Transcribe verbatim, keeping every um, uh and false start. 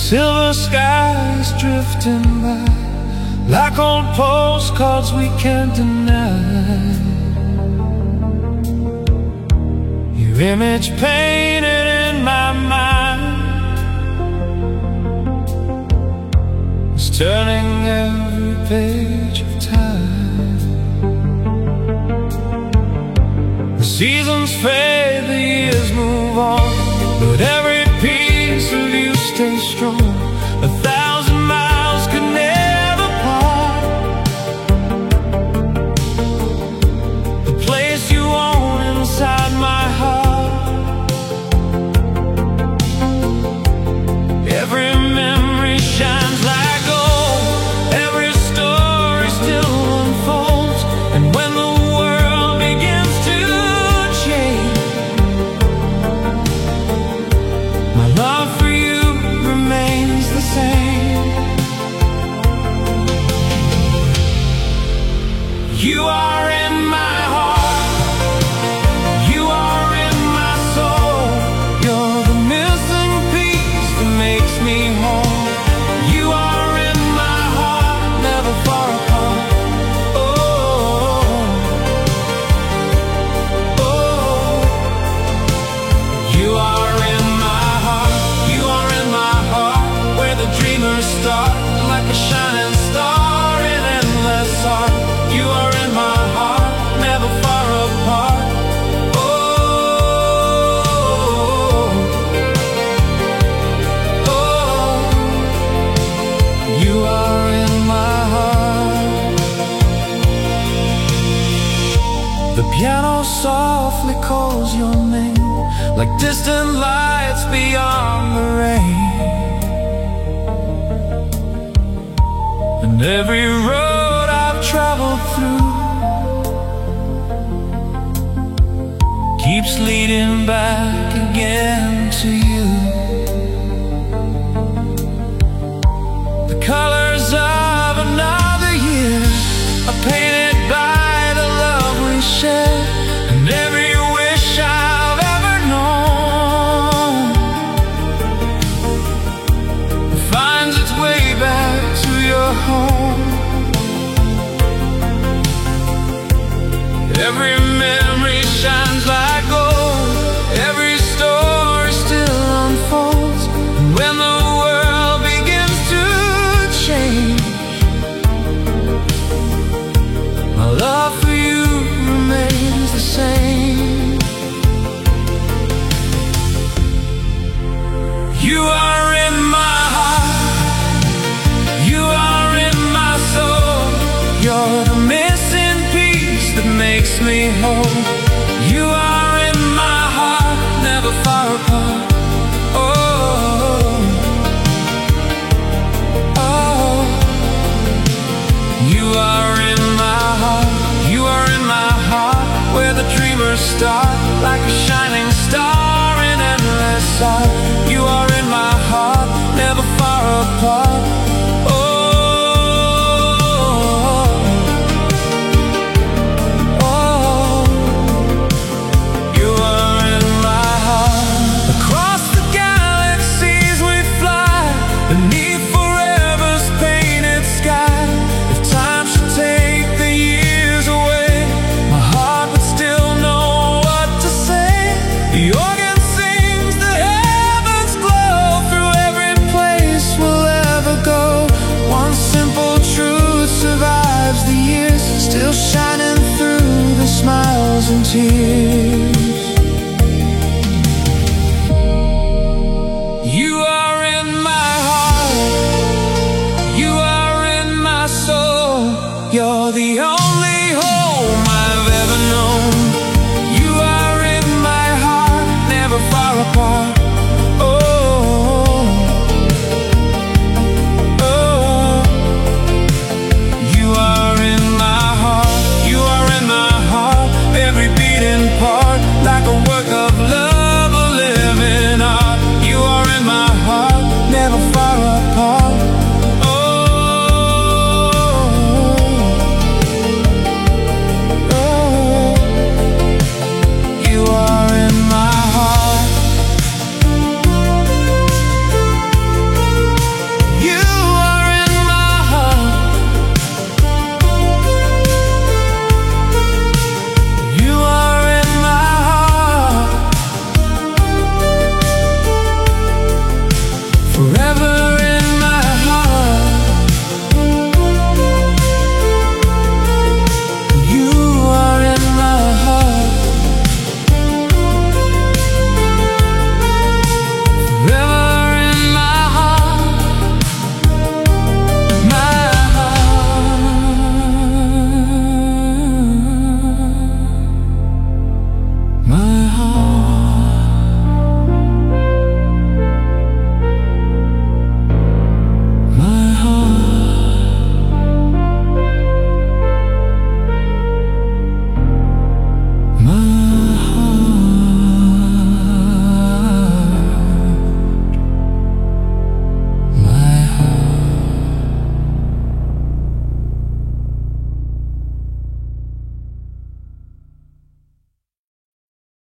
Silver skies drifting by, like old postcards we can't deny. Your image painted in my mind is turning every page of time. The seasons fade, the years move on, but every piece of you stays strong. A thousand miles could never part the place you own inside my heart. Every memory shines like gold, every story still unfolds. And when the world begins to change, my love for you remains the same. You are in my heart, you are in my soul. You're the missing piece that makes me whole. You are in my heart, never far apart. Oh, oh, you are in my heart, you are in my heart, where the dreamers start, like a shining star in endless art. You are in my heart, never far apart. Oh, oh, you are in my heart. The piano softly calls your name, like distant lights beyond the rain. And every road I've traveled through keeps leading back again to you. The colors of another year are painted by the love we share. And every wish I've ever known finds its way back to your home. Every memory shines like gold, every story still unfolds. And when the world begins to change, my love for you remains the same. You are in my heart, you are in my soul. You're the missing piece that makes me whole. You are in my heart, never far apart. Oh, oh, you are in my heart, you are in my heart, where the dreamers start, like a shining star in endless art. You are in my heart, never far apart. Still shining through the smiles and tears.